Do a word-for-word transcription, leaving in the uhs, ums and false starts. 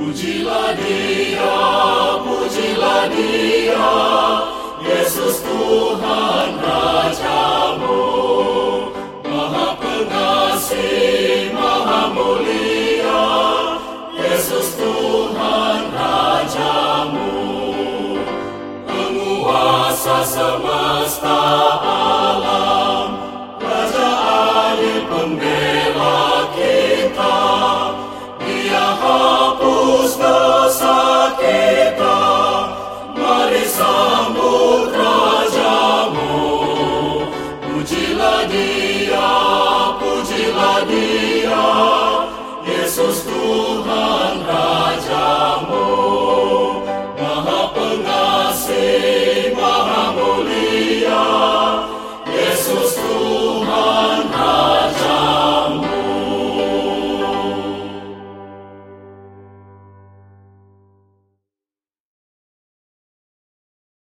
Pujilah Dia, pujilah Dia, Yesus Tuhan Rajamu. Maha pengasih, maha mulia, Yesus Tuhan Rajamu. Penguasa semesta alam, Raja adil pembela kita. Dia hapus dosa kita, mari sambut Rajamu. Pujilah Dia, pujilah Dia, Yesus Tuhan Rajamu.